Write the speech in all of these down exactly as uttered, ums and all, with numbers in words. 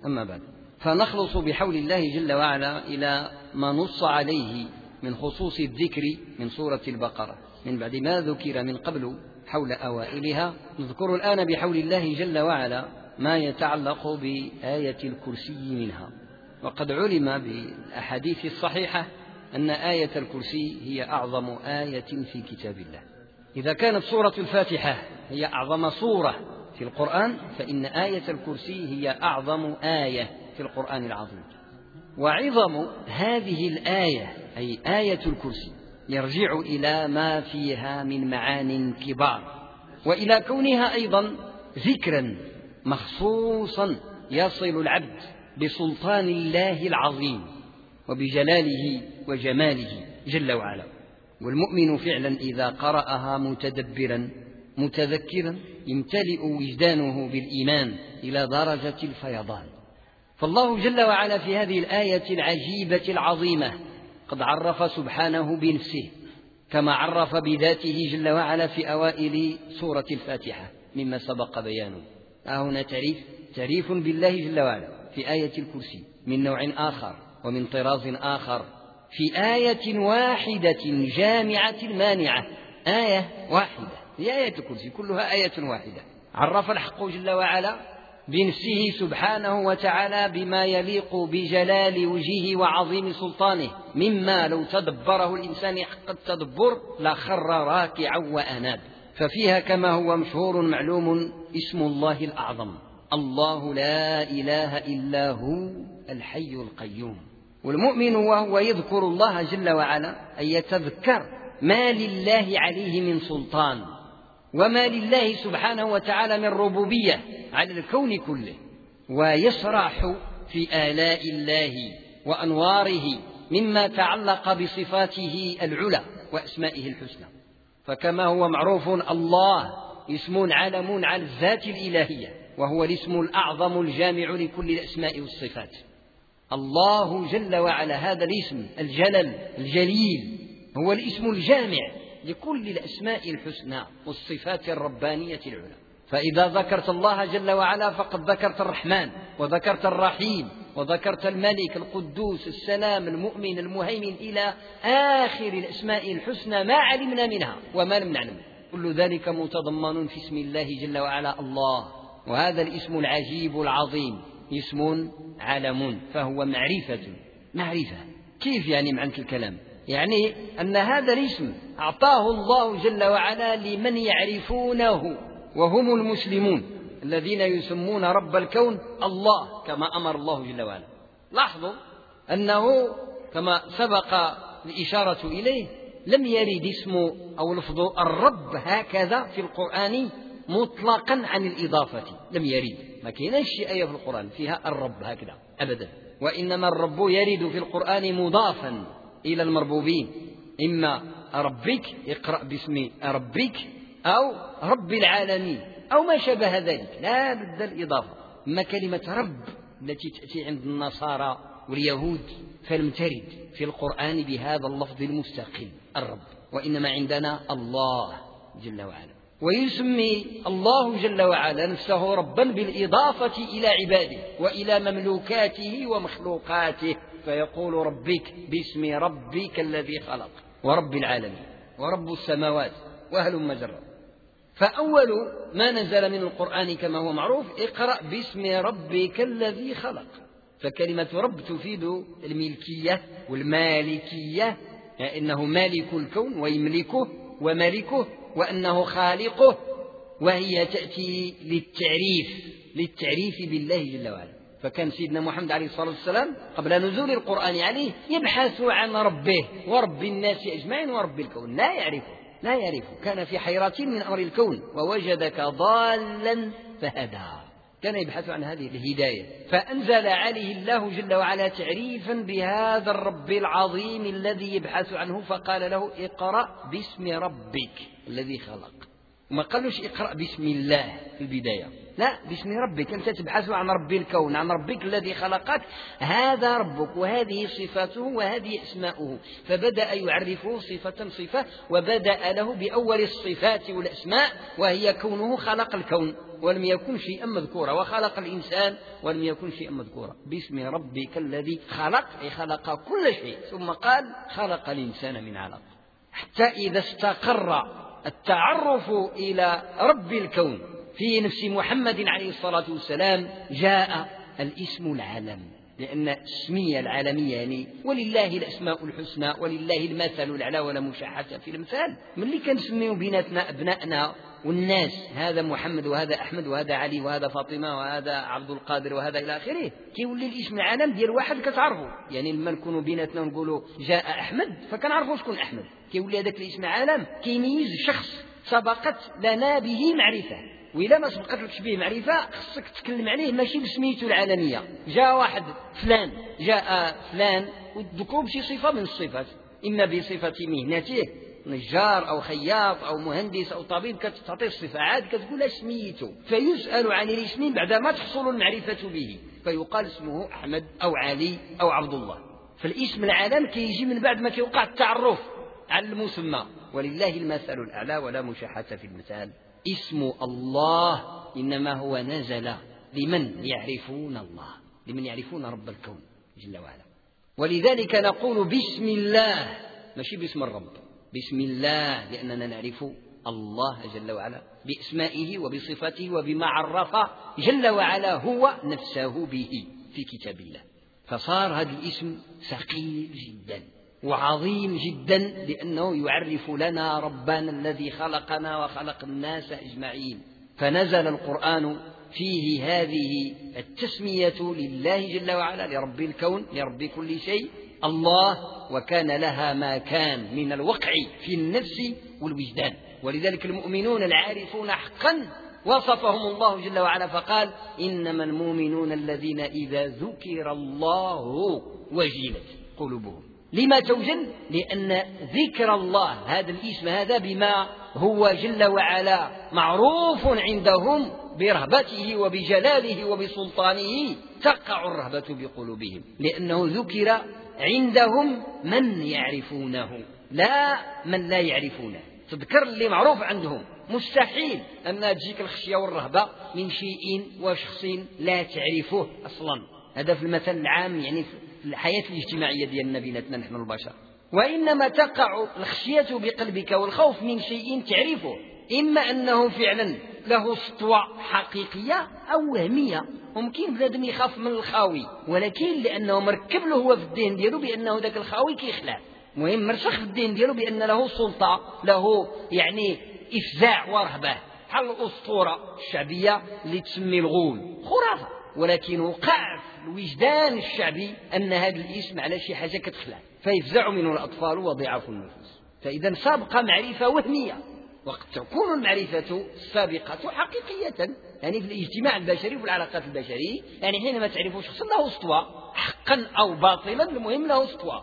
أما بعد، فنخلص بحول الله جل وعلا إلى ما نص عليه من خصوص الذكر من سورة البقرة من بعد ما ذكر من قبل حول أوائلها. نذكر الآن بحول الله جل وعلا ما يتعلق بآية الكرسي منها. وقد علم بالأحاديث الصحيحة أن آية الكرسي هي أعظم آية في كتاب الله. إذا كانت سورة الفاتحة هي أعظم سورة في القرآن، فإن آية الكرسي هي أعظم آية في القرآن العظيم. وعظم هذه الآية أي آية الكرسي يرجع إلى ما فيها من معان كبار، وإلى كونها أيضا ذكرا مخصوصا يصل العبد بسلطان الله العظيم وبجلاله وجماله جل وعلا. والمؤمن فعلا إذا قرأها متدبرا متذكرا يمتلئ وجدانه بالإيمان إلى درجة الفيضان. فالله جل وعلا في هذه الآية العجيبة العظيمة قد عرف سبحانه بنفسه كما عرف بذاته جل وعلا في أوائل سورة الفاتحة مما سبق بيانه. هنا تعريف تعريف بالله جل وعلا في آية الكرسي من نوع آخر ومن طراز آخر في آية واحدة جامعة مانعة. آية واحدة هي آية الكرسي، كلها آية واحدة. عرف الحق جل وعلا بنفسه سبحانه وتعالى بما يليق بجلال وجهه وعظيم سلطانه مما لو تدبره الإنسان حق التدبر لخر راكعا وأناب. ففيها كما هو مشهور معلوم اسم الله الأعظم، الله لا إله إلا هو الحي القيوم. والمؤمن وهو يذكر الله جل وعلا أن يتذكر ما لله عليه من سلطان وما لله سبحانه وتعالى من ربوبية على الكون كله، ويسرح في آلاء الله وأنواره مما تعلق بصفاته العلى وأسمائه الحسنى. فكما هو معروف الله اسم علم على الذات الإلهية، وهو الاسم الأعظم الجامع لكل الأسماء والصفات. الله جل وعلا هذا الاسم الجلل الجليل هو الاسم الجامع لكل الأسماء الحسنى والصفات الربانية العلى. فإذا ذكرت الله جل وعلا فقد ذكرت الرحمن وذكرت الرحيم وذكرت الملك القدوس السلام المؤمن المهيمن إلى آخر الأسماء الحسنى ما علمنا منها وما لم نعلم، كل ذلك متضمن في اسم الله جل وعلا الله. وهذا الاسم العجيب العظيم اسم علم، فهو معرفة. معرفة كيف يعني معنى الكلام؟ يعني أن هذا الاسم أعطاه الله جل وعلا لمن يعرفونه وهم المسلمون الذين يسمون رب الكون الله كما أمر الله جل وعلا. لاحظوا أنه كما سبق الإشارة إليه لم يرد اسم أو لفظ الرب هكذا في القرآن مطلقا عن الإضافة، لم يرد. ما كاينش شي آية في القرآن فيها الرب هكذا أبدا، وإنما الرب يرد في القرآن مضافا إلى المربوبين، إما ربك اقرأ باسم ربك أو رب العالمين أو ما شابه ذلك، لا بد الإضافة. أما كلمة رب التي تأتي عند النصارى واليهود فلم ترد في القرآن بهذا اللفظ المستقل الرب، وإنما عندنا الله جل وعلا. ويسمي الله جل وعلا نفسه ربا بالإضافة إلى عباده وإلى مملوكاته ومخلوقاته، فيقول ربك باسم ربك الذي خلق ورب العالمين ورب السماوات وهلم جرا. فأول ما نزل من القرآن كما هو معروف اقرأ باسم ربك الذي خلق. فكلمة رب تفيد الملكية والمالكية، يعني إنه مالك الكون ويملكه وملكه وأنه خالقه، وهي تأتي للتعريف للتعريف بالله جل وعلا. فكان سيدنا محمد عليه الصلاة والسلام قبل نزول القرآن عليه يبحث عن ربه ورب الناس أجمعين ورب الكون، لا يعرفه لا يعرفه كان في حيرة من أمر الكون ووجدك ضالا فهدى، كان يبحث عن هذه الهداية. فأنزل عليه الله جل وعلا تعريفا بهذا الرب العظيم الذي يبحث عنه، فقال له اقرأ باسم ربك الذي خلق. وما قالوش اقرأ باسم الله في البداية، لا، باسم ربك. أنت تبحث عن رب الكون، عن ربك الذي خلقك، هذا ربك وهذه صفاته وهذه أسماؤه. فبدأ يعرفه صفة صفة، وبدأ له بأول الصفات والأسماء وهي كونه خلق الكون ولم يكن شيئا مذكورا، وخلق الإنسان ولم يكن شيئا مذكورا. باسم ربك الذي خلق، أي خلق كل شيء، ثم قال خلق الإنسان من علق. حتى إذا استقر التعرف إلى رب الكون في نفس محمد عليه الصلاة والسلام جاء الاسم العلم، لأن الاسمية العالمية يعني ولله الأسماء الحسنى ولله المثل الأعلى ولا مشاحة في الأمثال. من اللي كنسميو بيناتنا أبنائنا والناس هذا محمد وهذا أحمد وهذا علي وهذا فاطمة وهذا عبد القادر وهذا إلى آخره، كيولي الاسم العالم ديال واحد كتعرفه. يعني لما نكونوا بيناتنا نقولوا جاء أحمد فكنعرفوا شكون أحمد، كيولي هذاك الاسم العالم كيميز شخص سبقت لنا به معرفة، وإلا ما سبقتلكش به معرفة خصك تتكلم عليه ماشي بسميته العالمية. جاء واحد فلان، جاء فلان وتذكروا بشي صفة من الصفات، إما بصفة مهنته نجار أو خياط أو مهندس أو طبيب، كتعطيه الصفة عاد كتقول اسميته، فيسأل عن الاسم بعدما تحصل المعرفة به فيقال اسمه أحمد أو علي أو عبد الله. فالاسم العالم كيجي من بعد ما كيوقع التعرف على المسمى، ولله المثل الأعلى ولا مشاحة في المثال. اسم الله إنما هو نزل لمن يعرفون الله، لمن يعرفون رب الكون جل وعلا. ولذلك نقول بسم الله ماشي باسم الرب، بسم الله لأننا نعرف الله جل وعلا بأسمائه وبصفاته وبما عرف جل وعلا هو نفسه به في كتاب الله. فصار هذا الاسم ثقيل جدا وعظيم جدا، لأنه يعرف لنا ربنا الذي خلقنا وخلق الناس أجمعين. فنزل القرآن فيه هذه التسمية لله جل وعلا، لرب الكون لرب كل شيء الله، وكان لها ما كان من الوقع في النفس والوجدان. ولذلك المؤمنون العارفون حقا وصفهم الله جل وعلا فقال إنما المؤمنون الذين إذا ذكر الله وجلت قلوبهم. لما توجل؟ لأن ذكر الله هذا الاسم هذا بما هو جل وعلا معروف عندهم برهبته وبجلاله وبسلطانه تقع الرهبة بقلوبهم، لأنه ذكر عندهم من يعرفونه لا من لا يعرفونه. تذكر اللي معروف عندهم، مستحيل أن تجيك الخشية والرهبة من شيء وشخص لا تعرفه أصلا. هذا في المثل العام يعني في الحياة الاجتماعية ديالنا بيناتنا نحن البشر. وإنما تقع الخشية بقلبك والخوف من شيء تعرفه، إما أنه فعلا له سطوة حقيقية أو وهمية. ممكن بلادم يخاف من الخاوي، ولكن لأنه مركب له هو في الدين دياله بأنه ذاك الخاوي كيخلع، مهم مرسخ في الدين دياله بأن له سلطة، له يعني إفزاع ورهبة، بحال الأسطورة الشعبية اللي تسمي الغول، خرافة، ولكن وقع في الوجدان الشعبي أن هذا الاسم على شي حاجة كتخلع فيفزع منه الأطفال وضعاف النفوس. فإذا سابقة معرفة وهمية، وقد تكون المعرفة السابقة حقيقية، يعني في الاجتماع البشري وفي العلاقات البشرية، يعني حينما تعرف شخصا له سطوة حقا أو باطلا المهم له سطوة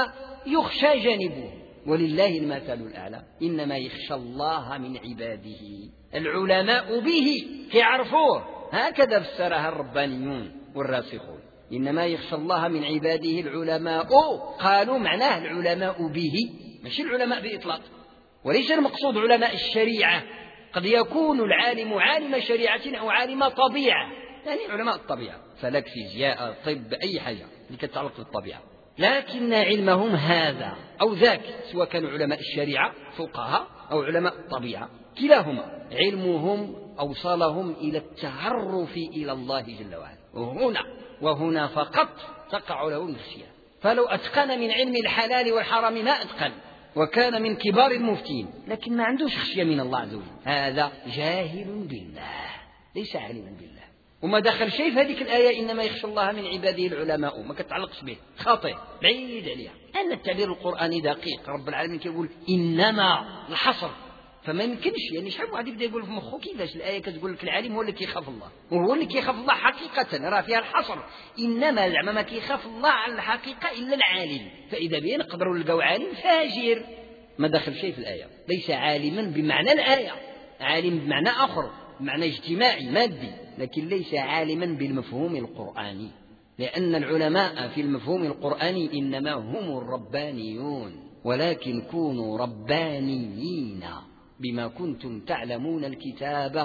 فيخشى جانبه. ولله المثل الأعلى، إنما يخشى الله من عباده العلماء به كيعرفوه، هكذا فسرها الربانيون والراسخون. إنما يخشى الله من عباده العلماء، قالوا معناه العلماء به، ماشي العلماء بإطلاق، وليس المقصود علماء الشريعة. قد يكون العالم عالم شريعة أو عالم طبيعة، يعني علماء الطبيعة، فلك فيزياء طب أي حاجة اللي تتعلق بالطبيعة، لكن علمهم هذا أو ذاك، سواء كانوا علماء الشريعة فقهاء أو علماء الطبيعة، كلاهما علمهم أوصلهم إلى التعرف إلى الله جل وعلا، وهنا وهنا فقط تقع له الخشية. فلو أتقن من علم الحلال والحرام ما أتقن، وكان من كبار المفتين، لكن ما عندوش خشية من الله عز وجل، هذا جاهل بالله ليس عالما بالله. وما دخل شيء في هذه الآية إنما يخشى الله من عباده العلماء، ما كتعلقش به، خاطئ بعيد عليها، أن التعبير القرآني دقيق. رب العالمين كيقول إنما الحصر، فما يمكنش يعني شحال واحد يبدا يقول في مخه كيفاش الآية كتقول لك العالم هو اللي كيخاف الله، وهو اللي كيخاف الله حقيقة، راه فيها الحصر، إنما زعما ما كيخاف الله على الحقيقة إلا العالم. فإذا بين نقدروا نلقاو عالم فاجر، ما دخل شيء في الآية، ليس عالما بمعنى الآية، عالم بمعنى آخر، بمعنى اجتماعي مادي، لكن ليس عالما بالمفهوم القرآني، لأن العلماء في المفهوم القرآني إنما هم الربانيون، ولكن كونوا ربانيين بما كنتم تعلمون الكتاب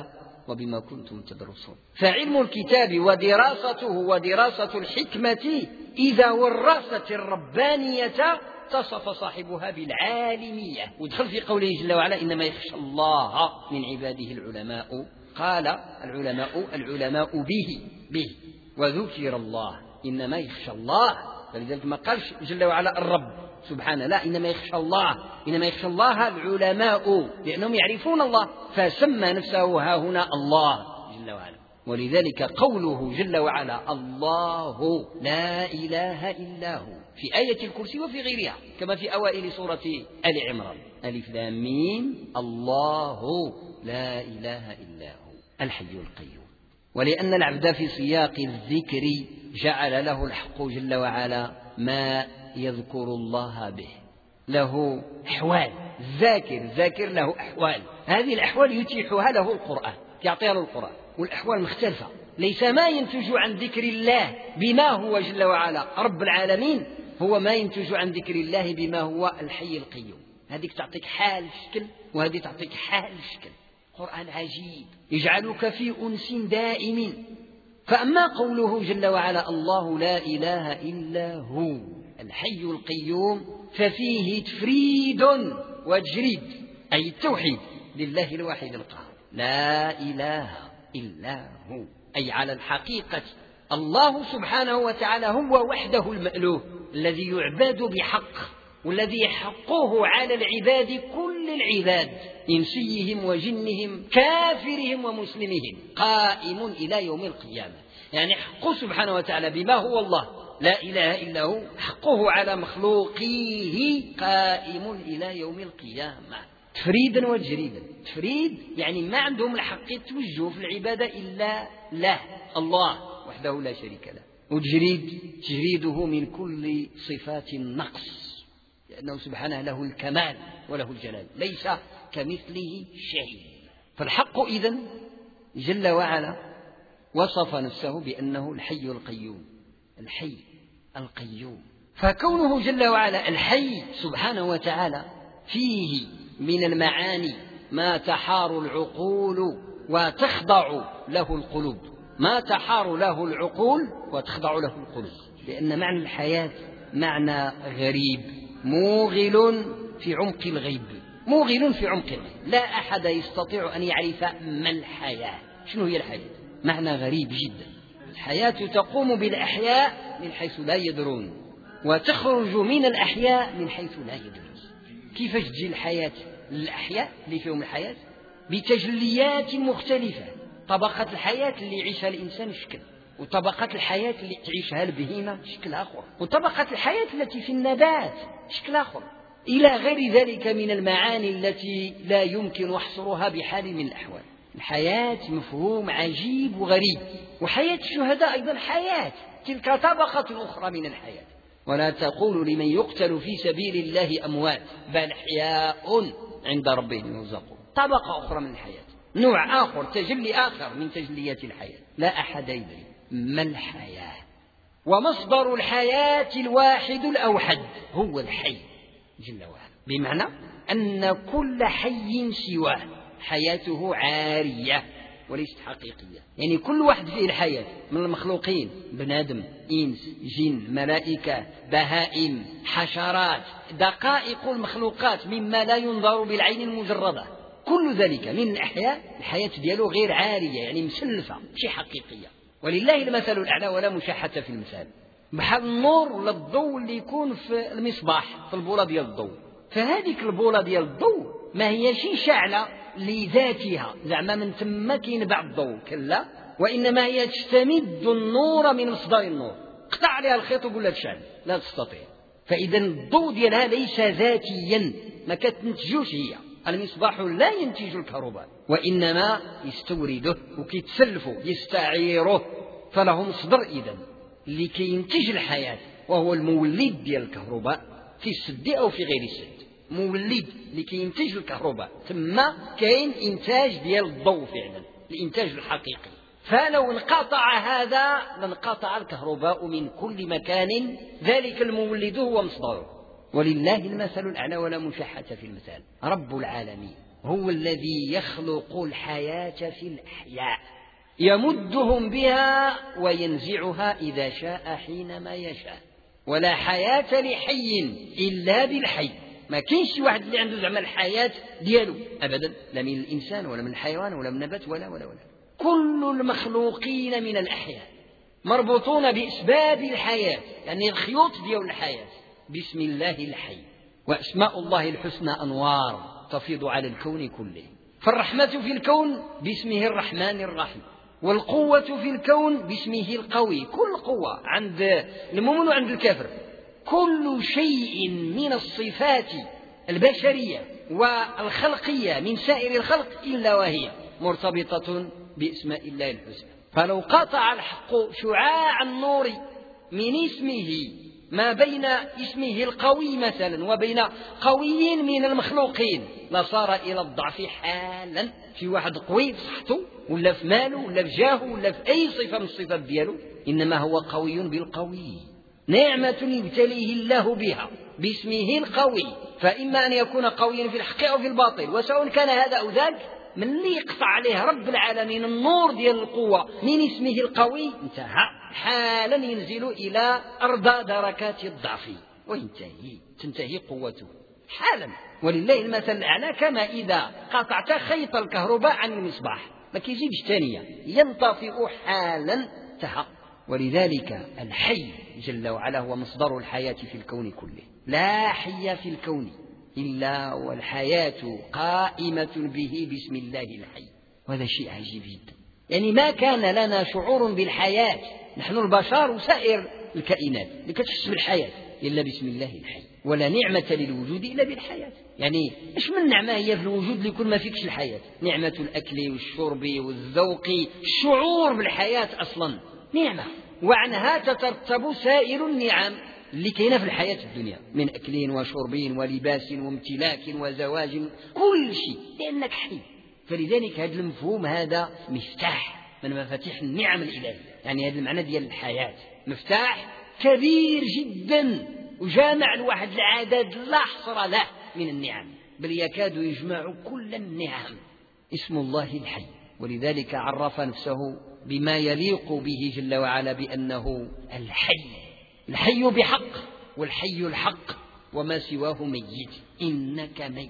وبما كنتم تدرسون. فعلم الكتاب ودراسته ودراسة الحكمة إذا ورثت الربانية اتصف صاحبها بالعالمية. ودخل في قوله جل وعلا إنما يخشى الله من عباده العلماء. قال العلماء العلماء به به وذكر الله إنما يخشى الله، فلذلك ما قالش جل وعلا الرب سبحانه، لا، إنما يخشى الله إنما يخشى الله العلماء لأنهم يعرفون الله، فسمى نفسه ها هنا الله جل وعلا. ولذلك قوله جل وعلا الله لا إله إلا هو في آية الكرسي وفي غيرها كما في أوائل سورة آل عمران ألف لام ميم الله لا إله إلا هو الحي القيوم. ولأن العبد في سياق الذكر جعل له الحق جل وعلا ما يذكر الله به، له أحوال، الذاكر الذاكر له أحوال، هذه الأحوال يتيحها له القرآن، يعطيها له القرآن، والأحوال مختلفة، ليس ما ينتج عن ذكر الله بما هو جل وعلا رب العالمين هو ما ينتج عن ذكر الله بما هو الحي القيوم. هذيك تعطيك حال شكل وهذه تعطيك حال شكل. قرآن عجيب يجعلك في أنس دائم. فأما قوله جل وعلا الله لا إله إلا هو الحي القيوم ففيه تفريد وتجريد، أي التوحيد لله الواحد القهار، لا إله إلا هو، أي على الحقيقة الله سبحانه وتعالى هو وحده المألوه الذي يعبد بحق، والذي يحقه على العباد كل العباد إنسيهم وجنهم كافرهم ومسلمهم قائم إلى يوم القيامة. يعني حقه سبحانه وتعالى بما هو الله لا إله إلا هو، حقه على مخلوقيه قائم إلى يوم القيامة تفريدا وتجريدا. تفريد يعني ما عندهم الحق يتوجهوا في العبادة إلا له الله وحده لا شريك له. وتجريد تجريده من كل صفات النقص لأنه سبحانه له الكمال وله الجلال ليس كمثله شيء. فالحق إذن جل وعلا وصف نفسه بأنه الحي القيوم، الحي القيوم. فكونه جل وعلا الحي سبحانه وتعالى فيه من المعاني ما تحار العقول وتخضع له القلوب، ما تحار له العقول وتخضع له القلوب، لأن معنى الحياة معنى غريب موغل في عمق الغيب، موغل في عمق الغيب، لا أحد يستطيع أن يعرف ما الحياة، شنو هي الحياة، معنى غريب جدا. الحياة تقوم بالأحياء من حيث لا يدرون وتخرج من الأحياء من حيث لا يدرون. كيف تجي الحياة للأحياء اللي فيهم الحياة؟ بتجليات مختلفة. طبقة الحياة اللي يعيشها الإنسان شكل، وطبقة الحياة اللي تعيشها البهيمة شكل آخر، وطبقة الحياة التي في النبات شكل آخر، إلى غير ذلك من المعاني التي لا يمكن حصرها بحال من الأحوال. الحياة مفهوم عجيب وغريب. وحياة الشهداء أيضا حياة، تلك طبقة أخرى من الحياة. ولا تقولوا لمن يقتل في سبيل الله أموات بل أحياء عند ربهم يرزقون، طبقة أخرى من الحياة، نوع آخر، تجلي آخر من تجليات الحياة. لا أحد يدري ما الحياة. ومصدر الحياة الواحد الأوحد هو الحي جل وعلا، بمعنى أن كل حي سواه حياته عارية وليست حقيقية. يعني كل واحد فيه الحياة من المخلوقين، بنادم، إنس، جن، ملائكة، بهائم، حشرات، دقائق المخلوقات مما لا ينظر بالعين المجردة، كل ذلك من الأحياء الحياة دياله غير عارية، يعني مسلفة مش حقيقية. ولله المثل الأعلى ولا مشاحة في المثال، بحال النور ولا الضوء اللي يكون في المصباح في البولة ديال الضوء، فهذيك البولة ديال الضوء ما هي شي شعلة لذاتها زعما من ثم كينبع الضوء، كلا، وإنما هي تستمد النور من مصدر النور، قطع عليها الخيط وقول لك شعل، لا تستطيع. فإذا الضوء ديالها ليس ذاتيا، ما كتنتجوش هي. المصباح لا ينتج الكهرباء وإنما يستورده وكيتسلفه يستعيره، فله مصدر إذن لكي ينتج الحياة، وهو المولد ديال الكهرباء في السد أو في غير السد، مولد لكي ينتج الكهرباء، ثم كاين إنتاج ديال الضوء فعلا، الإنتاج الحقيقي. فلو انقطع هذا لانقطع الكهرباء من كل مكان، ذلك المولد هو مصدره. ولله المثل الأعلى ولا مشاحة في المثال. رب العالمين هو الذي يخلق الحياة في الأحياء، يمدهم بها وينزعها إذا شاء حينما يشاء. ولا حياة لحي إلا بالحي. ما كاينش واحد اللي عنده زعما الحياة ديالو أبدا، لا من الإنسان ولا من الحيوان ولا من النبات ولا ولا ولا كل المخلوقين من الأحياء مربوطون بأسباب الحياة، يعني الخيوط ديال الحياة بسم الله الحي. وأسماء الله الحسنى أنوار تفيض على الكون كله. فالرحمة في الكون باسمه الرحمن الرحيم، والقوة في الكون باسمه القوي. كل قوة عند المؤمن وعند الكافر. كل شيء من الصفات البشرية والخلقية من سائر الخلق إلا وهي مرتبطة باسماء الله الحسنى. فلو قطع الحق شعاع النور من اسمه ما بين اسمه القوي مثلا وبين قوي من المخلوقين لصار إلى الضعف حالا. في واحد قوي في صحته ولا في ماله ولا في جاهه ولا في أي صفة من الصفات دياله، إنما هو قوي بالقوي. نعمة يبتليه الله بها باسمه القوي، فإما أن يكون قويا في الحق أو في الباطل، وسواء كان هذا أو ذاك. من اللي يقطع عليه رب العالمين النور ديال القوة من اسمه القوي انتهى حالا، ينزل إلى أرضى دركات الضعف وينتهي تنتهي قوته حالا. ولله المثل الأعلى، كما إذا قطعت خيط الكهرباء عن المصباح ما كيجيبش ثانية، ينطفئ حالا انتهى. ولذلك الحي جل وعلا هو مصدر الحياة في الكون كله. لا حي في الكون إلا والحياة قائمة به باسم الله الحي. وهذا شيء عجيب جدا. يعني ما كان لنا شعور بالحياة نحن البشر وسائر الكائنات اللي كتحس بالحياة إلا باسم الله الحي. ولا نعمة للوجود إلا بالحياة. يعني إيش من نعمة هي في الوجود اللي يكون ما فيكش الحياة؟ نعمة الأكل والشرب والذوق، الشعور بالحياة أصلا نعمة، وعنها تترتب سائر النعم اللي كاينه في الحياة الدنيا من أكل وشرب ولباس وامتلاك وزواج، كل شيء لأنك حي. فلذلك هذا المفهوم هذا مفتاح من مفاتيح النعم الإلهية. يعني هذا المعنى ديال الحياة مفتاح كبير جدا، وجامع الواحد العدد لا حصر له من النعم، بل يكاد يجمع كل النعم. اسم الله الحي. ولذلك عرف نفسه بما يليق به جل وعلا بأنه الحي. الحي بحق، والحي الحق، وما سواه ميت. إنك ميت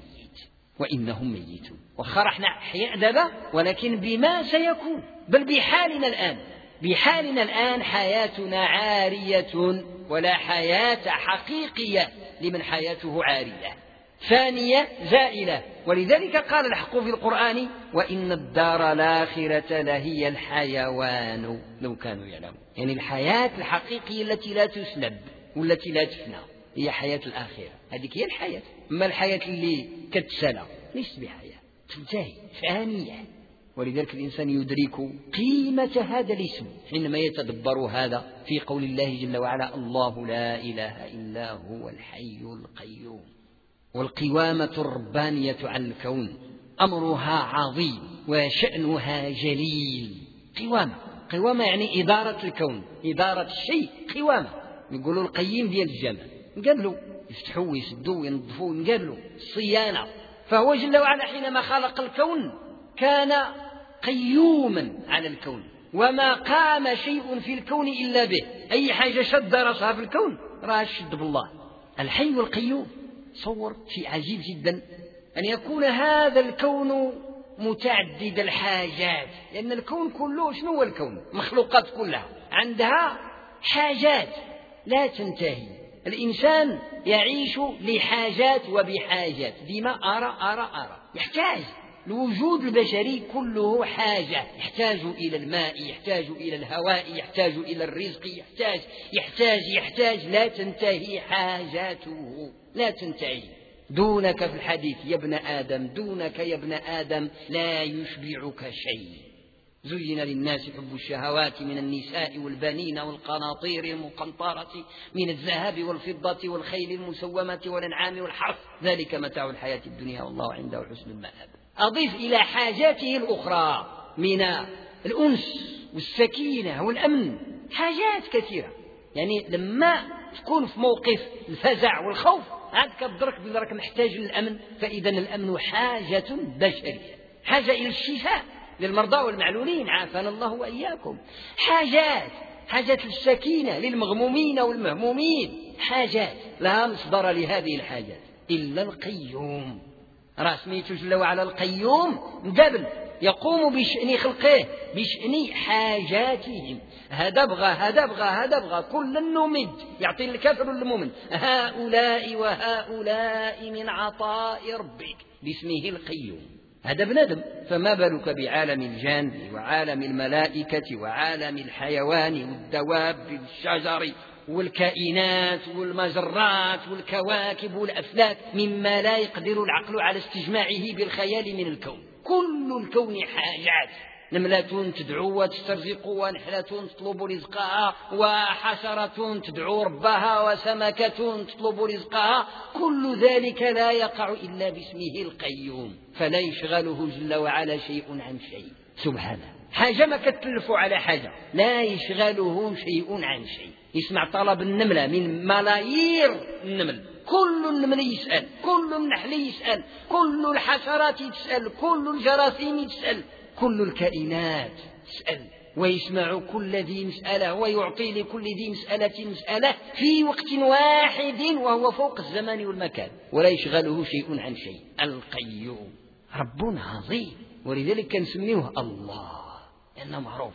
وإنهم ميتون. وخرحنا أحياء دابا، ولكن بما سيكون، بل بحالنا الآن. بحالنا الآن حياتنا عارية، ولا حياة حقيقية لمن حياته عارية ثانية زائلة. ولذلك قال الحق في القرآن: وإن الدار الآخرة لهي الحيوان لو كانوا يعلمون. يعني الحياة الحقيقية التي لا تسلب والتي لا تفنى هي حياة الآخرة، هذه هي الحياة. أما الحياة اللي كتسلى ليست بحياة، تنتهي فانية. ولذلك الإنسان يدرك قيمة هذا الاسم حينما يتدبر هذا في قول الله جل وعلا: الله لا إله إلا هو الحي القيوم. والقوامة الربانية عن الكون أمرها عظيم وشأنها جليل. قوامة قوامة يعني إدارة الكون، إدارة الشيء. قوامة يقولوا القيم ديال الجامع، نقابلوا يفتحوا ويسدوا وينظفوا، نقابلوا الصيانة. فهو جل وعلا حينما خلق الكون كان قيوما على الكون، وما قام شيء في الكون إلا به. أي حاجة شد رأسها في الكون راه شد بالله. الحي القيوم. صور شيء عجيب جدا أن يكون هذا الكون متعدد الحاجات، لأن الكون كله شنو هو الكون؟ مخلوقات كلها عندها حاجات لا تنتهي. الإنسان يعيش لحاجات وبحاجات، ديما أرى أرى أرى يحتاج. الوجود البشري كله حاجة، يحتاج إلى الماء، يحتاج إلى الهواء، يحتاج إلى الرزق، يحتاج يحتاج يحتاج لا تنتهي حاجاته، لا تنتهي. دونك في الحديث يا ابن آدم، دونك يا ابن آدم لا يشبعك شيء. زين للناس حب الشهوات من النساء والبنين والقناطير المقنطرة من الذهب والفضة والخيل المسومة والأنعام والحرث، ذلك متاع الحياة الدنيا والله عنده حسن المآب. أضيف إلى حاجاته الأخرى من الأنس والسكينة والأمن حاجات كثيرة. يعني لما تكون في موقف الفزع والخوف عاد كبدرك بلي راك محتاج للأمن، فإذا الأمن حاجة بشرية، حاجة إلى الشفاء للمرضى والمعلولين عافانا الله وإياكم، حاجات حاجات للسكينة للمغمومين والمهمومين، حاجات لا مصدر لهذه الحاجات إلا القيوم. راه سميتو جل وعلا القيوم قبل يقوم بشأن خلقه بشأن حاجاتهم. هذا بغى هذا بغى هذا بغى كل نمد، يعطي الكافر والمؤمن هؤلاء وهؤلاء من عطاء ربك باسمه القيوم. هذا بنادم، فما بالك بعالم الجان وعالم الملائكة وعالم الحيوان والدواب والشجر والكائنات والمجرات والكواكب والأفلاك مما لا يقدر العقل على استجماعه بالخيال من الكون. كل الكون حاجات، نملة تدعو وتسترزق، ونحلة تطلب رزقها، وحشرة تدعو ربها، وسمكة تطلب رزقها، كل ذلك لا يقع إلا باسمه القيوم، فلا يشغله جل وعلا شيء عن شيء سبحانه. حاجة ما كتلف على حاجة، لا يشغله شيء عن شيء. يسمع طلب النملة من ملايير النمل، كل النمل يسأل، كل النحل يسأل، كل الحشرات تسأل، كل الجراثيم تسأل، كل الكائنات تسأل، ويسمع كل ذي مسألة، ويعطي لكل ذي مسألة مسألة في وقت واحد، وهو فوق الزمان والمكان، ولا يشغله شيء عن شيء. القيوم رب عظيم، ولذلك كنسميه الله، لأنه معروف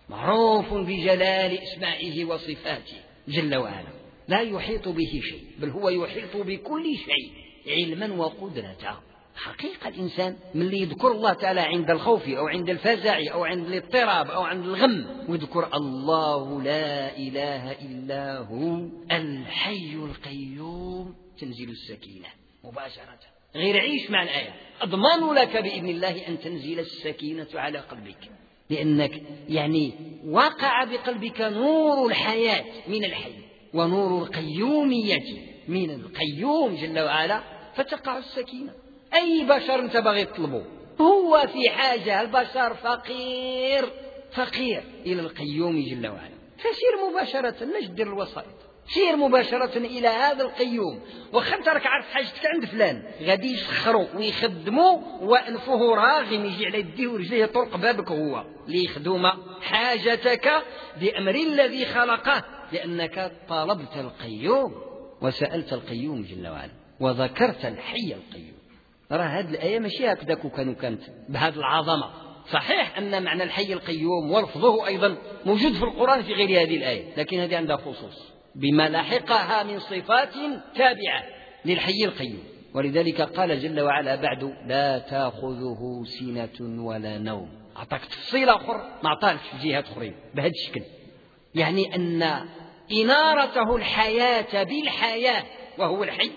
معروف بجلال اسمائه وصفاته جل وعلا، لا يحيط به شيء، بل هو يحيط بكل شيء علما وقدرة. حقيقة الإنسان من اللي يذكر الله تعالى عند الخوف أو عند الفزع أو عند الاضطراب أو عند الغم، ويذكر الله لا إله إلا هو الحي القيوم، تنزل السكينة مباشرة. غير عيش مع الآية، أضمن لك بإذن الله أن تنزل السكينة على قلبك، لأنك يعني وقع بقلبك نور الحياة من الحي، ونور القيومية من القيوم جل وعلا، فتقع السكينة. أي بشر أنت باغي تطلبه هو في حاجة، البشر فقير فقير إلى القيوم جل وعلا، فسير مباشرة، لاش دير الوسائط، سير مباشرة إلى هذا القيوم. وخنت راك عارف حاجتك عند فلان، غادي يسخروا ويخدموا وأنفه راغم، يجي على يديه ورجليه طرق بابك هو ليخدم حاجتك بأمر الذي خلقه، لأنك طلبت القيوم وسألت القيوم جل وعلا وذكرت الحي القيوم. راه هذه الآية ماشي هكذاك وكانوا كانت بهذه العظمة. صحيح أن معنى الحي القيوم ولفظه أيضا موجود في القرآن في غير هذه الآية، لكن هذه عندها خصوص بما لحقها من صفات تابعة للحي القيوم. ولذلك قال جل وعلا بعد: لا تأخذه سنة ولا نوم. أعطاك تفصيل آخر ما أعطاك في جهات أخرى بهذا الشكل، يعني أن إنارته الحياة بالحياة وهو الحي،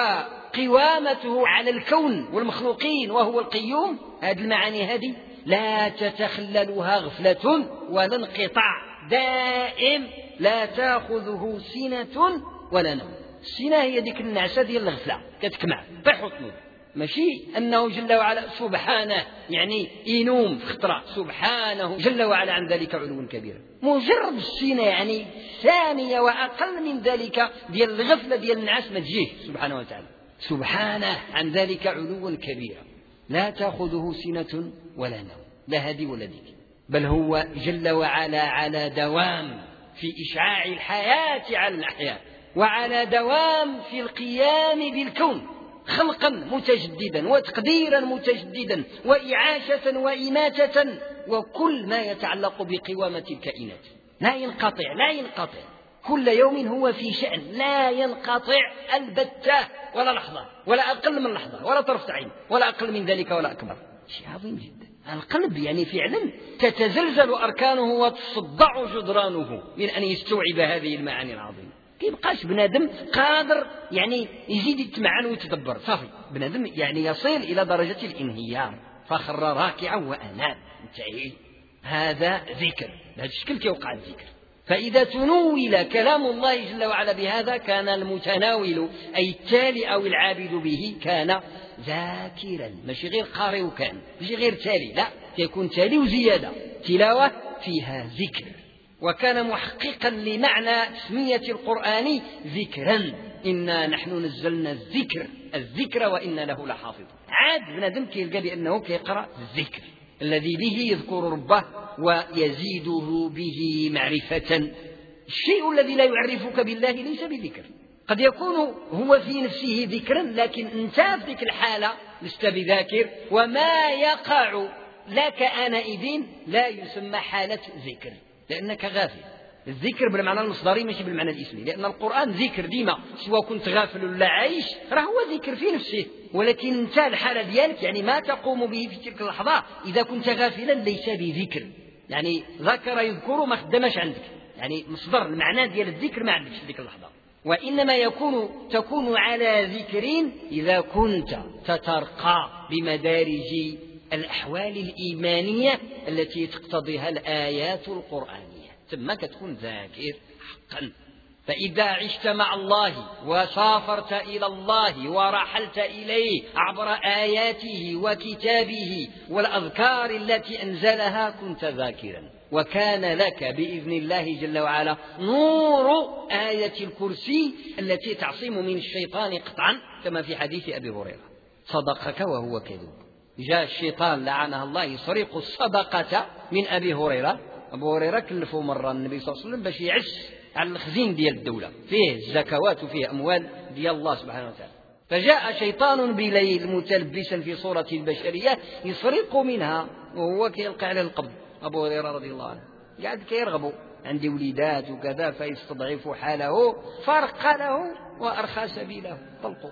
وقوامته على الكون والمخلوقين وهو القيوم، هذه المعاني هذه لا تتخللها غفلة ولا انقطاع، دائم لا تأخذه سنة ولا نوم. السنة هي ديك النعسة ديال الغفلة كتكمع طيح وتنوض، ماشي أنه جل وعلا سبحانه يعني ينوم في خطرة، سبحانه جل وعلا عن ذلك علو كبير. مجرد السنة يعني ثانية وأقل من ذلك ديال الغفلة ديال النعاس ما تجيه سبحانه وتعالى، سبحانه عن ذلك علو كبير. لا تأخذه سنة ولا نوم، لا هذه ولا ذيك، بل هو جل وعلا على دوام في إشعاع الحياة على الأحياء، وعلى دوام في القيام بالكون خلقا متجددا وتقديرا متجددا وإعاشة وإماتة وكل ما يتعلق بقوامة الكائنات. لا ينقطع لا ينقطع كل يوم هو في شأن، لا ينقطع البتة ولا لحظة ولا أقل من لحظة ولا طرفة عين ولا أقل من ذلك ولا أكبر. شيء عظيم جدا. القلب يعني فعلا تتزلزل أركانه وتصدع جدرانه من أن يستوعب هذه المعاني العظيمة. كيبقاش بنادم قادر يعني يزيد يتمعن ويتدبر، صافي بنادم يعني يصل إلى درجة الانهيار، فخر راكعا وأناب، انتهي. هذا ذكر، بهذا الشكل كيوقع الذكر. فإذا تنول كلام الله جل وعلا بهذا كان المتناول أي التالي أو العابد به كان ذاكرا، ماشي غير قارئ وكان ماشي غير تالي، لا، يكون تالي وزيادة، تلاوة فيها ذكر. وكان محققا لمعنى تسمية القرآن ذكرا، إنا نحن نزلنا الذكر الذكر وإنا له لحافظ. عاد بنادم كيلقى بأنه كيقرأ الذكر الذي به يذكر ربه ويزيده به معرفة. الشيء الذي لا يعرفك بالله ليس بذكر. قد يكون هو في نفسه ذكرا لكن أنت في تلك الحالة لست بذاكر، وما يقع لك آنئذ لا يسمى حالة ذكر لأنك غافل. الذكر بالمعنى المصدري ماشي بالمعنى الاسمي، لأن القرآن ذكر ديما، سواء كنت غافل ولا عايش راه هو ذكر في نفسه، ولكن انت الحالة ديالك يعني ما تقوم به في تلك اللحظة إذا كنت غافلا ليس بذكر. يعني ذكر يذكر ما خدمش عندك، يعني مصدر المعنى ديال الذكر ما عندكش في تلك اللحظة، وإنما يكون تكون على ذكر إذا كنت تترقى بمدارج الأحوال الإيمانية التي تقتضيها الآيات القرآنية، ثم كتكون ذاكر حقا. فإذا عشت مع الله وسافرت إلى الله ورحلت إليه عبر آياته وكتابه والأذكار التي أنزلها كنت ذاكرا، وكان لك بإذن الله جل وعلا نور آية الكرسي التي تعصم من الشيطان قطعا، كما في حديث أبي هريرة: صدقك وهو كذوب. جاء الشيطان لعنه الله يسرق الصدقة من أبي هريرة. أبو هريرة كلفه مرة النبي صلى الله عليه وسلم باش يعس على الخزين ديال الدولة فيه الزكوات وفيه أموال ديال الله سبحانه وتعالى، فجاء شيطان بليل متلبسا في صورة البشرية يسرق منها وهو كيلقى على القبض. أبو هريرة رضي الله عنه قاعد كيرغبوا عندي وليدات وكذا فيستضعف حاله، فرق له وأرخى سبيله طلقوا،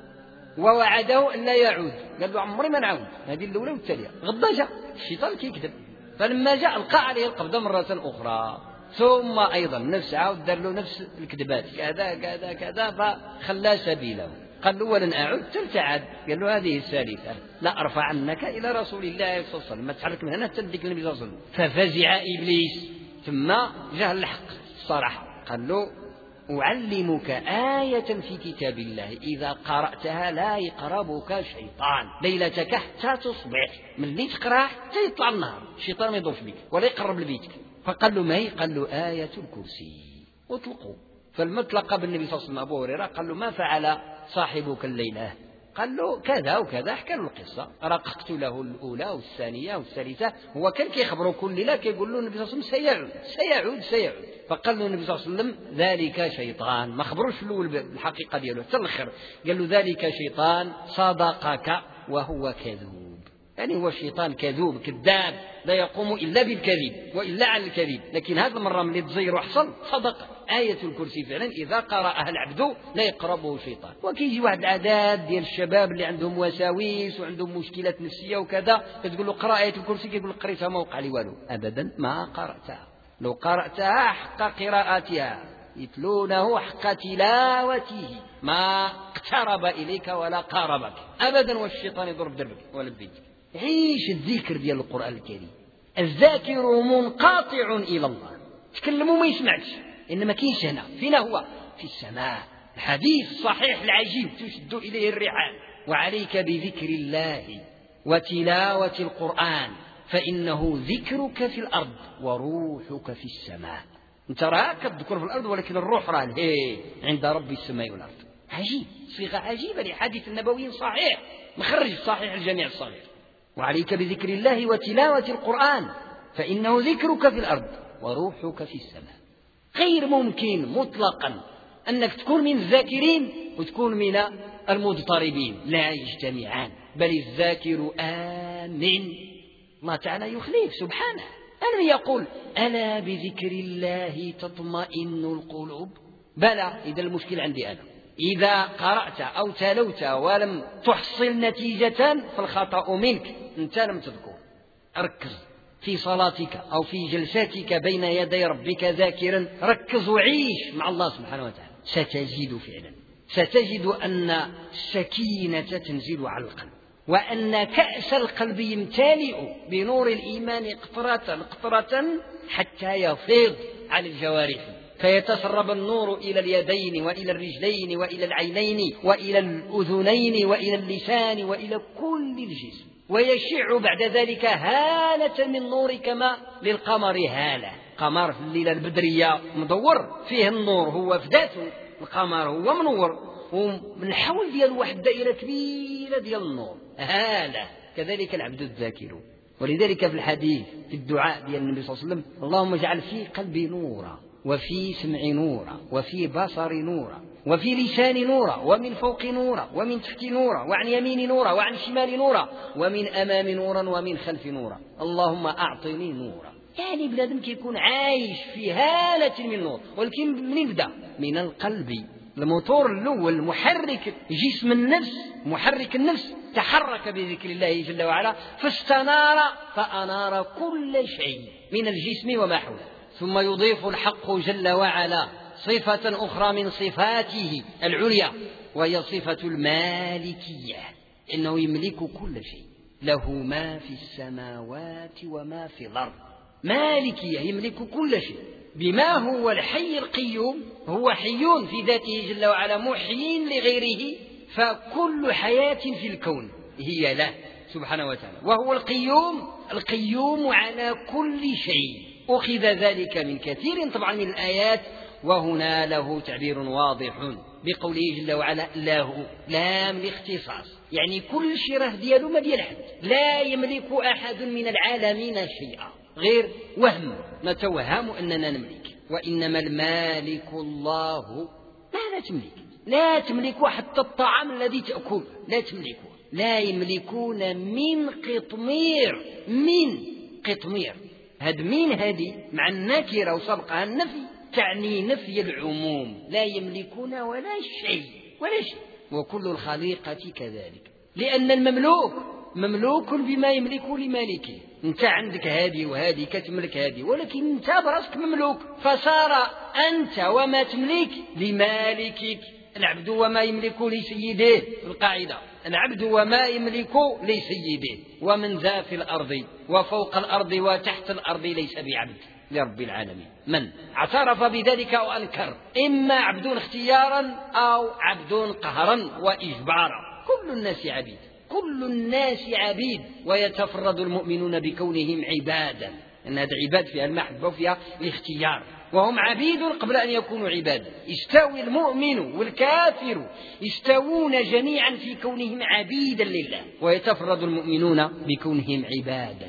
ووعده أن لا يعود، قال له عمري ما نعود. هذه الأولى والثانية. غدا جاء الشيطان كيكذب، فلما جاء ألقى عليه القبضة مرة أخرى، ثم أيضا نفس عاود دار له نفس الكذبات كذا كذا كذا، فخلى سبيله. قال له ولن أعود، تلتعد. قال له هذه الثالثة، لا أرفع عنك إلى رسول الله صلى الله عليه وسلم، ما تحرك من هنا تدك النبي صلى الله عليه وسلم. ففزع إبليس، ثم جاء الحق الصراحة، قال له أعلمك آية في كتاب الله إذا قرأتها لا يقربك شيطان ليلتك حتى تصبح. من اللي تقرأ حتى يطلع النهار الشيطان ما يضرش بك ولا يقرب لبيتك. فقال له ما هي؟ قال له آية الكرسي. اطلقوا. فالمطلق بالنبي صلى الله عليه وسلم أبو هريرة قال له ما فعل صاحبك الليلة؟ قال له كذا وكذا، حكى له القصة، رققت له الأولى والثانية والثالثة. هو كان كيخبره كل ليلة كيقول له النبي صلى الله عليه وسلم سيعود سيعود سيعود. فقال له النبي صلى الله عليه وسلم ذلك شيطان، ما خبروش الأول بالحقيقة دياله حتى الآخر، قال له ذلك شيطان صدقك وهو كذوب. يعني هو الشيطان كذوب كذاب لا يقوم إلا بالكذب وإلا على الكذب، لكن هذا المرة من اللي تزير وحصل صدق. آية الكرسي فعلا إذا قرأها العبد لا يقربه شيطان. وكيجي واحد العداد ديال الشباب اللي عندهم وساويس وعندهم مشكلات نفسية وكذا، فتقول له قرأ آية الكرسي، كيقول لك قريتها ما وقع لي والو. أبدا ما قرأتها. لو قرأتها حق قراءتها يتلونه حق تلاوته ما اقترب إليك ولا قاربك أبدا، والشيطان يضرب دربك ولا بيتك. عيش الذكر ديال القرآن الكريم. الذاكر منقاطع إلى الله، تكلموا ما يسمعكش، إنما كاينش هنا. فينا هو؟ في السماء. الحديث الصحيح العجيب تشد إليه الرحال: وعليك بذكر الله وتلاوة القرآن فإنه ذكرك في الأرض وروحك في السماء. انت راك تذكر في الأرض ولكن الروح راه هي عند رب السماء والأرض. عجيب، صيغة عجيبة لحديث النبوي صحيح مخرج صحيح الجميع الصغير. وعليك بذكر الله وتلاوة القرآن فإنه ذكرك في الأرض وروحك في السماء. غير ممكن مطلقا أنك تكون من الذاكرين وتكون من المضطربين، لا يجتمعان، بل الذاكر آمن. الله تعالى يخليك سبحانه أن يقول: ألا بذكر الله تطمئن القلوب. بلى، إذا المشكل عندي أنا. إذا قرأت أو تلوت ولم تحصل نتيجة فالخطأ منك، أنت لم تذكر. ركز في صلاتك أو في جلساتك بين يدي ربك ذاكرا، ركز وعيش مع الله سبحانه وتعالى، ستجد فعلا ستجد أن السكينة تنزل على القلب، وأن كأس القلب يمتلئ بنور الإيمان قطرة قطرة حتى يفيض على الجوارح، فيتسرب النور إلى اليدين وإلى الرجلين وإلى العينين وإلى الأذنين وإلى اللسان وإلى كل الجسم، ويشع بعد ذلك هالة من نور كما للقمر هالة. قمر في الليلة البدرية مدور فيه النور، هو في ذاته القمر هو منور، ومن حول ديال واحد دائرة كبيرة ديال النور هالة. كذلك العبد الذاكر. ولذلك في الحديث في الدعاء ديال النبي صلى الله عليه وسلم اللهم اجعل في قلبي نورا وفي سمعي نورا وفي بصري نورا وفي لساني نورا ومن فوق نورا ومن تحت نورا وعن يميني نورا وعن شمالي نورا ومن أمامي نورا ومن خلفي نورا اللهم أعطني نورا. يعني بنادم كيكون عايش في هالة من نور. ولكن من يبدأ من القلب. الموتور الأول محرك جسم النفس محرك النفس تحرك بذكر الله جل وعلا فاستنار فأنار كل شيء من الجسم وما حوله. ثم يضيف الحق جل وعلا صفة أخرى من صفاته العليا وهي صفة المالكية إنه يملك كل شيء له ما في السماوات وما في الأرض. مالكية يملك كل شيء بما هو الحي القيوم. هو حي في ذاته جل وعلا محيي لغيره فكل حياة في الكون هي له سبحانه وتعالى. وهو القيوم القيوم على كل شيء. أخذ ذلك من كثير طبعا من الآيات وهنا له تعبير واضح بقوله جل وعلا له لام الاختصاص يعني كل شيء راه ديالو ما ديال حد. لا يملك أحد من العالمين شيئا غير وهم نتوهم أننا نملك. وإنما المالك الله. لا لا تملك لا تملك حتى الطعام الذي تأكل لا تملكه. لا يملكون من قطمير من قطمير. هاد من هذه مع النكرة وسبقها النفي تعني نفي العموم. لا يملكون ولا شيء ولا شيء. وكل الخليقة كذلك لأن المملوك مملوك بما يملك لمالكه. انت عندك هذه وهذه كتملك هذه ولكن انت براسك مملوك فصار أنت وما تملك لمالكك. العبد وما يملك لسيده. القاعدة العبد وما يملك لسيده ومن ذا في الأرض وفوق الأرض وتحت الأرض ليس بعبد لرب العالمين. من اعترف بذلك أو أنكر إما عبد اختيارا أو عبد قهرا وإجبارا. كل الناس عبيد كل الناس عبيد. ويتفرد المؤمنون بكونهم عبادا أن هذا عباد فيها المحبة وفيها الاختيار وهم عبيد قبل أن يكونوا عبادا. يستوي المؤمن والكافر يستوون جميعا في كونهم عبيدا لله. ويتفرد المؤمنون بكونهم عبادا.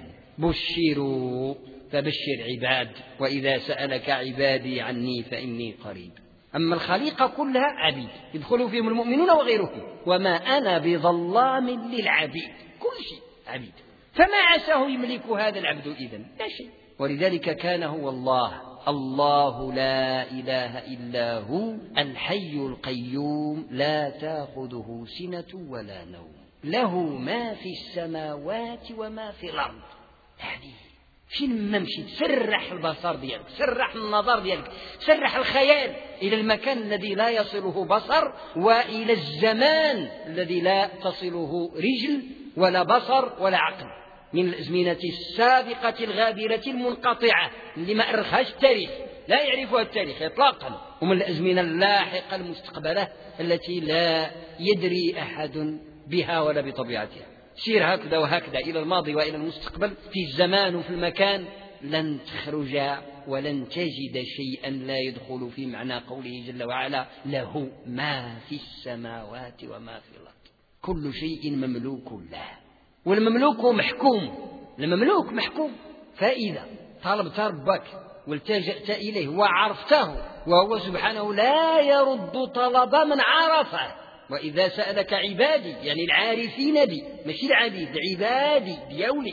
بشروا فبشر عباد وإذا سألك عبادي عني فإني قريب. أما الخليقة كلها عبيد يدخل فيهم المؤمنون وغيرهم. وما أنا بظلام للعبيد. كل شيء عبيد. فما عساه يملك هذا العبد إذن لا شيء. ولذلك كان هو الله الله لا إله إلا هو الحي القيوم لا تأخذه سنة ولا نوم له ما في السماوات وما في الأرض. يعني فين ما مشيت سرح البصر ديالك سرح النظر ديالك سرح الخيال إلى المكان الذي لا يصله بصر وإلى الزمان الذي لا تصله رجل ولا بصر ولا عقل من الأزمنة السابقة الغابرة المنقطعة اللي ما أرخاش التاريخ لا يعرفها التاريخ إطلاقا ومن الأزمنة اللاحقة المستقبلة التي لا يدري أحد بها ولا بطبيعتها. سير هكذا وهكذا إلى الماضي وإلى المستقبل في الزمان وفي المكان لن تخرج ولن تجد شيئا لا يدخل في معنى قوله جل وعلا له ما في السماوات وما في الأرض. كل شيء مملوك له والمملوك محكوم. المملوك محكوم. فإذا طلبت ربك والتجأت إليه وعرفته وهو سبحانه لا يرد طلب من عرفه. وإذا سألك عبادي يعني العارفين بي ماشي العبيد عبادي ديولي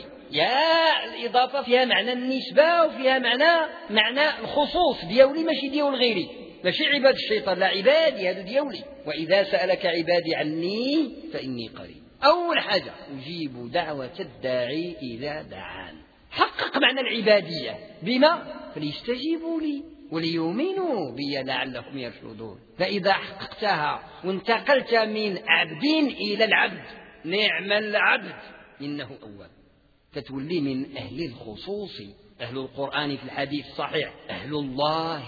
يا الإضافة فيها معنى النسبة وفيها معنى معنى الخصوص ديولي ماشي ديول غيري ماشي عباد الشيطان لا عبادي هذا ديولي. وإذا سألك عبادي عني فإني قريب. أول حاجة أجيب دعوة الداعي إذا دعان. حقق معنى العبادية بما فليستجيبوا لي وليؤمنوا بي لعلهم يرشدون. فإذا حققتها وانتقلت من عبد إلى العبد نعم العبد إنه أول فتولي من أهل الخصوص أهل القرآن في الحديث الصحيح أهل الله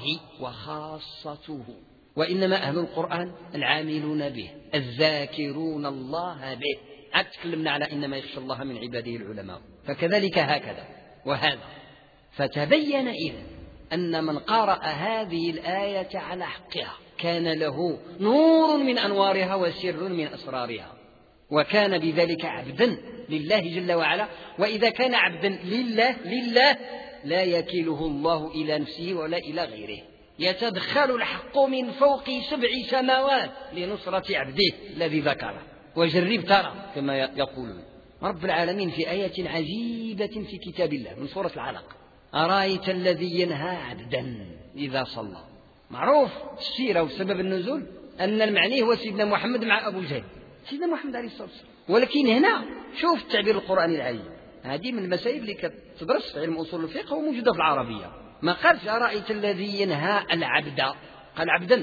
وخاصته. وإنما أهل القرآن العاملون به الذاكرون الله به. أتكلمنا على إنما يخشى الله من عباده العلماء فكذلك هكذا وهذا. فتبين إذن أن من قرأ هذه الآية على حقها كان له نور من أنوارها وسر من أسرارها، وكان بذلك عبدا لله جل وعلا. وإذا كان عبدا لله لله لا يكله الله إلى نفسه ولا إلى غيره. يتدخل الحق من فوق سبع سماوات لنصرة عبده الذي ذكره. وجرب ترى كما يقولون رب العالمين في آية عجيبة في كتاب الله من سورة العلق: أرأيت الذي ينهى عبدا إذا صلى. معروف السيرة وسبب النزول أن المعني هو سيدنا محمد مع أبو جهل، سيدنا محمد عليه الصلاة والسلام. ولكن هنا شوف التعبير القرآني العجيب، هذه من المسائل اللي كتدرس في علم أصول الفقه وموجودة في العربية. ما قالش أرأيت الذي ينهى العبد، قال عبدا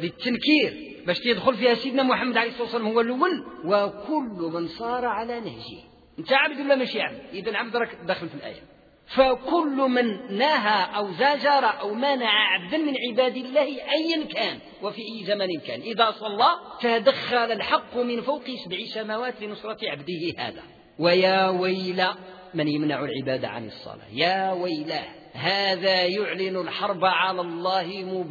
للتنكير باش يدخل فيها سيدنا محمد عليه الصلاة والسلام هو الأول وكل من صار على نهجه. أنت عبد ولا ماشي عبد؟ إذن عبد راك داخل في الآية. فكل من نهى أو زجر أو منع عبدا من عباد الله أيا كان وفي أي زمن كان إذا صلى تدخل الحق من فوق سبع سماوات لنصرة عبده هذا. ويا ويل من يمنع العباد عن الصلاة، يا ويلاه هذا يعلن الحرب على الله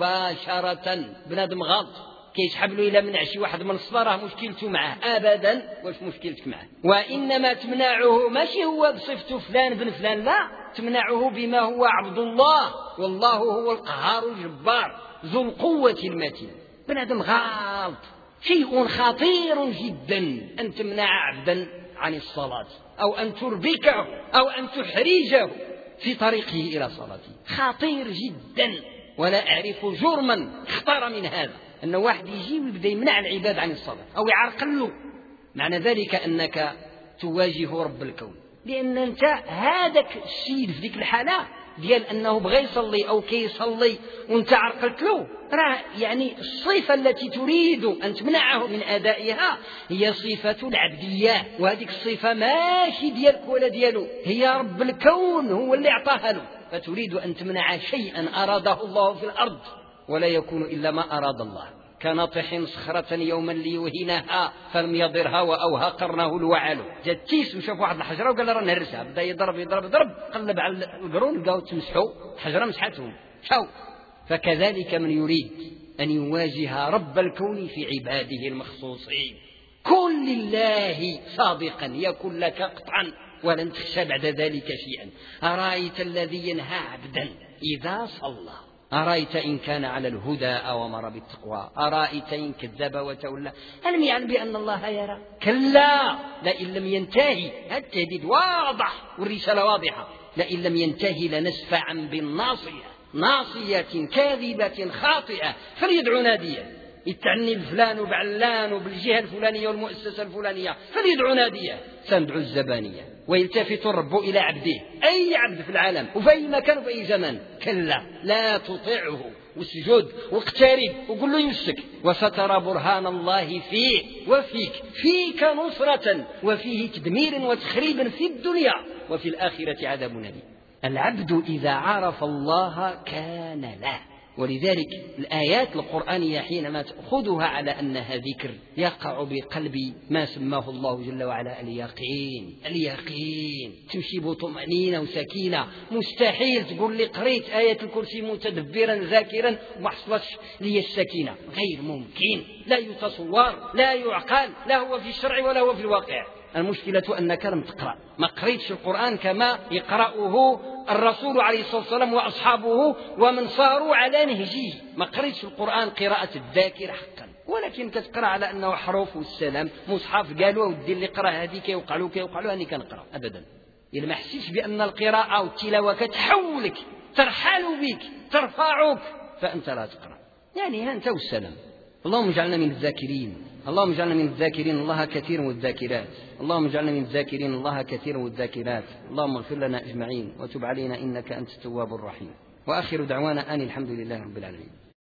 مباشرة. بنادم غلط كيسحب له إلى منع شي واحد من الصلاة راه مشكلته معه أبدا. واش مشكلتك معه؟ وإنما تمنعه ماشي هو بصفته فلان بن فلان، لا، تمنعه بما هو عبد الله، والله هو القهار الجبار ذو القوة المتين. بنادم غلط. شيء خطير جدا أن تمنع عبدا عن الصلاة أو أن تربكه أو أن تحرجه في طريقه إلى صلاته، خطير جدا. ولا أعرف جرما اخطر من هذا أن واحد يجي ويبدأ يمنع العباد عن الصلاة أو يعرقل له. معنى ذلك أنك تواجه رب الكون، لأن أنت هذاك السيد في ذيك الحالة ديال أنه بغى يصلي أو كيصلي وأنت عرقلت له، راه يعني الصفة التي تريد أن تمنعه من أدائها هي صفة العبدية، وهذه الصفة ماشي ديالك ولا دياله، هي رب الكون هو اللي أعطاها له. فتريد أن تمنع شيئا أراده الله في الأرض ولا يكون إلا ما أراد الله. كناطح صخرة يوما ليوهنها فلم يضرها وأوهى قرنه الوعل. جا تيس وشاف واحد الحجرة وقال له راه نهرسها، بدا يضرب يضرب يضرب قلب على القرون لقاو تمسحوا الحجرة مسحتهم شاو. فكذلك من يريد أن يواجه رب الكون في عباده المخصوصين كن لله صادقا يكن لك قطعا ولن تخشى بعد ذلك شيئا. أرأيت الذي ينهى عبدا إذا صلى، أرأيت إن كان على الهدى أو أمر بالتقوى، أرأيت إن كذب وتولى، ألم يعلم بأن الله يرى؟ كلا لئن لم ينتهي، التهديد واضح والرسالة واضحة، لئن لم ينتهي لنسفعا بالناصية، ناصية كاذبة خاطئة فليدعو ناديا. يتعني الفلان وبعلان وبالجهة الفلانية والمؤسسة الفلانية فليدعو ناديا. سندعو الزبانية ويلتفت الرب إلى عبده، أي عبد في العالم وفي أي مكان وفي أي زمان، كلا لا تطعه واسجد واقترب وقل له يمسك وسترى برهان الله فيه وفيك، فيك نصرة وفيه تدمير وتخريب في الدنيا وفي الآخرة عذاب أليم. العبد إذا عرف الله كان له. ولذلك الآيات القرآنية حينما تأخذها على أنها ذكر يقع بقلب ما سماه الله جل وعلا اليقين. اليقين تمشي بطمأنينة وسكينة. مستحيل تقول لي قريت آية الكرسي متدبرا ذاكرا وما حصلتش لي السكينة، غير ممكن، لا يتصور، لا يعقل، لا هو في الشرع ولا هو في الواقع. المشكلة أنك لم تقرأ، ما قريتش القرآن كما يقرأه الرسول عليه الصلاة والسلام وأصحابه ومن صاروا على نهجه. ما قريتش القرآن قراءة الذاكر حقا، ولكن كتقرأ على أنه حروف والسلام مصحف قالوا ودي اللي قرأ هذه كيوقع له كيوقع له أني كنقرأ أبدا. إذا ما حسيتش بأن القراءة والتلاوة كتحولك ترحل بك ترفعك فأنت لا تقرأ. يعني أنت والسلام. اللهم اجعلنا من الذاكرين، اللهم اجعلنا من الذاكرين الله كثير والذاكرات، اللهم اجعلنا من الذاكرين الله كثير والذاكرات، اللهم اغفر لنا أجمعين وتب علينا إنك أنت التواب الرحيم. وآخر دعوانا أن الحمد لله رب العالمين.